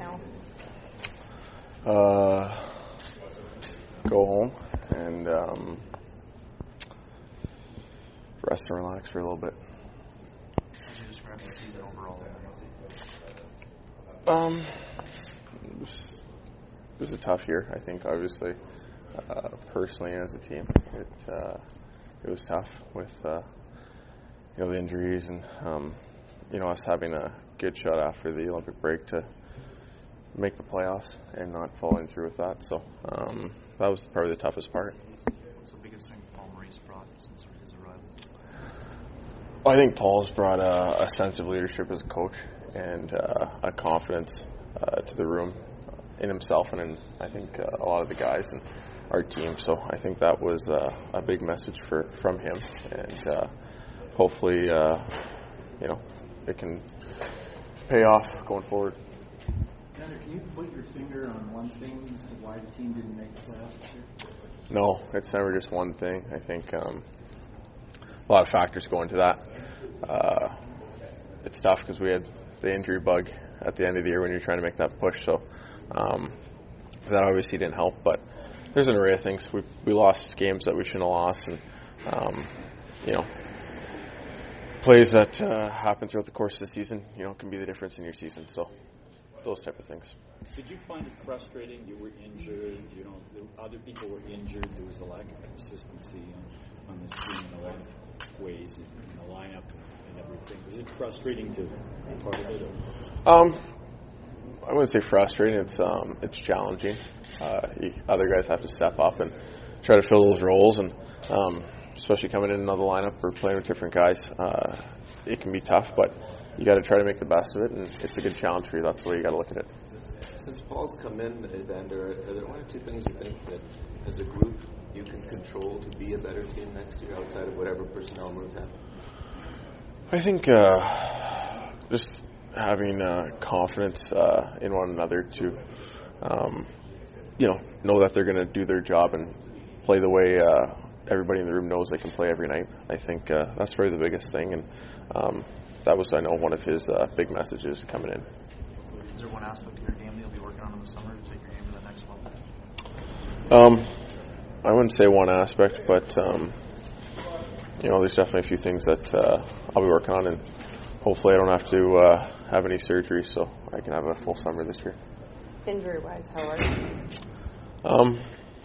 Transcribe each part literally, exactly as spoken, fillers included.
now? Uh, go home and um, rest and relax for a little bit. How would you describe the season overall? Um, it was, it was a tough year, I think, obviously. Uh, personally, as a team, it uh, it was tough with uh, you know the injuries and um, you know us having a good shot after the Olympic break to make the playoffs and not following through with that. So um, that was probably the toughest part. What's the biggest thing Paul Maurice brought since his arrival? I think Paul's brought a, a sense of leadership as a coach and uh, a confidence uh, to the room in himself and in I think uh, a lot of the guys and our team. So I think that was uh, a big message for from him, and uh, hopefully uh, you know it can pay off going forward. Tanner, can you put your finger on one thing as to why the team didn't make the playoffs this year? No, it's never just one thing. I think um, a lot of factors go into that. Uh, it's tough because we had the injury bug at the end of the year when you're trying to make that push. So um, that obviously didn't help. But there's an array of things. We we lost games that we shouldn't have lost, and um, you know, plays that uh, happen throughout the course of the season, you know, can be the difference in your season. So those type of things. Did you find it frustrating? You were injured. You know, the other people were injured. There was a lack of consistency on, on this team in a lot of ways, in, in the lineup and everything. Was it frustrating to be part of it? Or? Um, I wouldn't say frustrating. It's um, it's challenging. Uh, you, other guys have to step up and try to fill those roles, and um, especially coming in another lineup or playing with different guys, uh, it can be tough. But you got to try to make the best of it, and it's a good challenge for you. That's the way you got to look at it. Since Paul's come in, Evander, are there one or two things you think that, as a group, you can control to be a better team next year, outside of whatever personnel moves happen? I think uh, just having uh, confidence uh, in one another to, um, you know, know that they're going to do their job and play the way uh, everybody in the room knows they can play every night. I think uh, that's probably the biggest thing, and um, that was, I know, one of his uh, big messages coming in. Is there one aspect of your game that you'll be working on in the summer to take your game to the next level? Um, I wouldn't say one aspect, but um, you know, there's definitely a few things that uh, I'll be working on, and hopefully I don't have to uh, have any surgery, so I can have a full summer this year. Injury-wise, how are you? Um,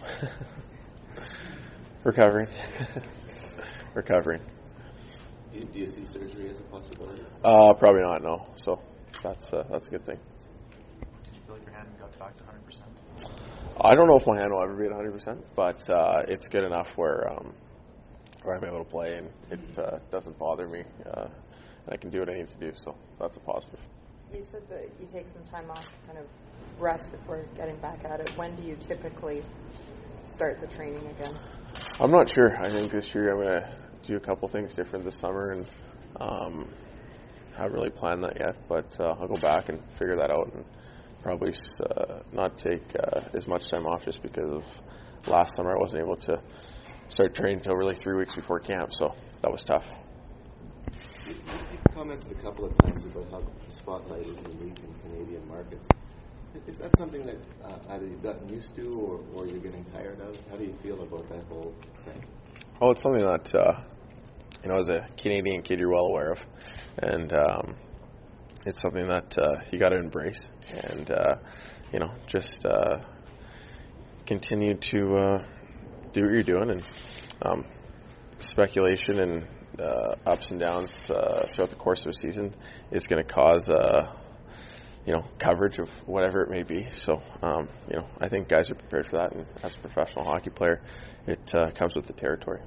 recovering. recovering. Do you, do you see surgery as a possibility? Uh, probably not, no. So that's uh, that's a good thing. Did you feel like your hand got back to one hundred percent? I don't know if my hand will ever be at one hundred percent, but uh, it's good enough where um, where I'm able to play and it uh, doesn't bother me, uh, and I can do what I need to do. So that's a positive. You said that you take some time off, kind of rest before getting back at it. When do you typically start the training again? I'm not sure. I think this year I'm going to do a couple things different this summer, and um, haven't really planned that yet. But uh, I'll go back and figure that out, and probably uh, not take uh, as much time off just because of last summer I wasn't able to start training until really three weeks before camp, so that was tough. You, you commented a couple of times about how the spotlight is unique in Canadian markets. Is that something that uh, either you've gotten used to or, or you're getting tired of? How do you feel about that whole thing? Oh, it's something that, uh, you know, as a Canadian kid, you're well aware of. And um, it's something that uh, you got to embrace and, uh, you know, just uh, continue to uh, do what you're doing. And um, speculation and uh, ups and downs uh, throughout the course of a season is going to cause uh, you know, coverage of whatever it may be. So, um, you know, I think guys are prepared for that, and as a professional hockey player, it uh, comes with the territory.